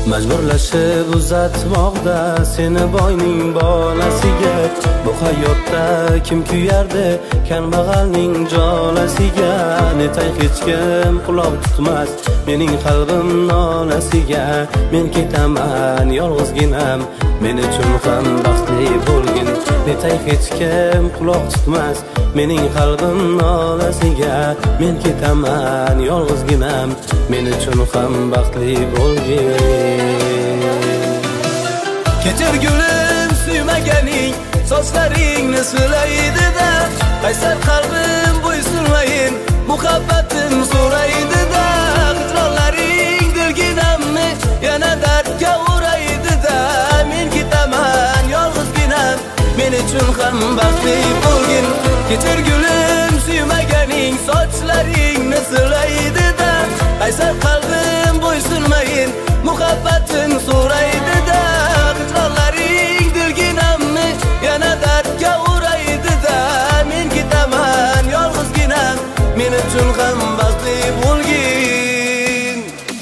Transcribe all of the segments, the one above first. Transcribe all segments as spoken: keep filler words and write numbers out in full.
majburlashib uzatmoqda seni boyning bolasiga. Bu hayotda kim kuyardi kambag'alning jolasiga? Netay hech kim quloq tutmas mening qalbim nolasiga. Men ketaman yolg'izginam, men uchun ham baxtli bo'lgin. Netay hech kim quloq tutmas mening qalbim nolasiga. Men ketaman yolg'izginam, men uchun ham baxtli bo'lgin. Kechir gulim suymaganing, sochlaringni silaydi-da, qaysar qalbim bo'ysunmayin, muhabbatim so'raydi-da. Hijronlaring dilginamni yana dardga uraydi-da. Men ketaman yolg'izginam, men uchun ham baxtli bo'lgin. Kechir gulim suymaganing, sochlaringni silaydi-da, qaysar qalbim bo'ysunmayin, muhabbatim so'raydi-da. Hijronlaring dilginamni yana dardga uraydi-da. Men ketaman yolg'izginam, men uchun ham baxtli bo'lgin.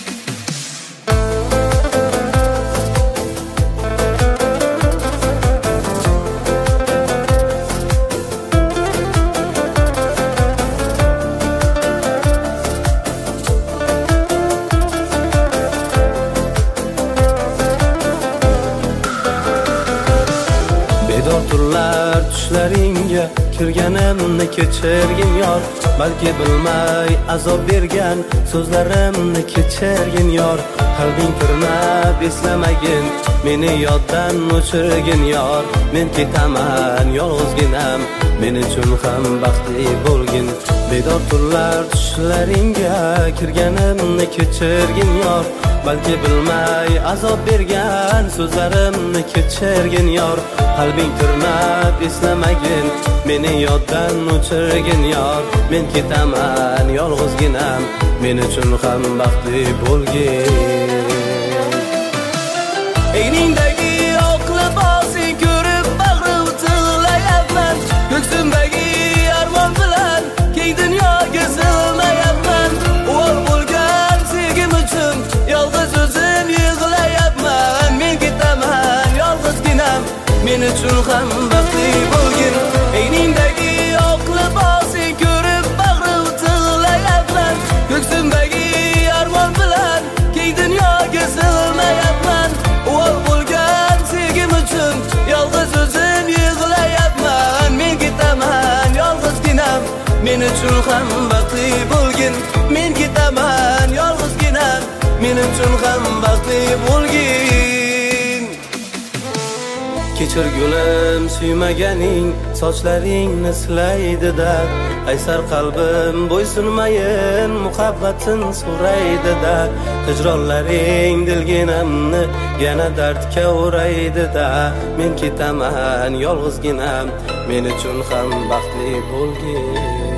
Turlar tushlaringga kirganimni kechirgin yor. Balki bilmay azob bergan so'zlarimni kechirgin yor. Qalbing tirnab eslamagin, meni yoddan o'chirgin yor. Men ketaman yolg'izginam, men uchun ham baxtli bo'lgin. Bedor turlar tushlaringga kirganimni kechirgin yor. Balki bilmay azob bergan so'zlarimni kechirgin yor. Qalbing tirnab eslamagin, meni yoddan o'chirgin yor. Men ketaman yolg'izginam, men uchun ham baxtli bo'lgin. Eyningdagi oq libosing ko'rib bag'rim tig'layapman. Ko'ksimdagi armon bilan keng dunyoga sig'mayapman. Uvol bo'lgan sevgim uchun yolg'iz o'zim yig'layapman. Men ketaman yolg'izginam, men uchun ham baxtli bo'lgin. Eyningdagi oq libosing ko'rib bag'rim tig'layapman. Ko'ksimdagi armon bilan keng dunyoga sig'mayapman. Uvol bo'lgan sevgim uchun yolg'iz o'zim yig'layapman. Men ketaman yolg'izginam, men uchun ham baxtli bo'lgin. Men ketaman yolg'izginam, men uchun ham baxtli bo'lgin. Kechir gulim suymaganing, sochlaringni silaydi-da, qaysar qalbim bo'ysunmayin, muhabbatin so'raydi-da. Hijronlaring dilginamni yana dardga uraydi-da. Men ketaman yolg'izginam, men uchun ham baxtli bo'lgin.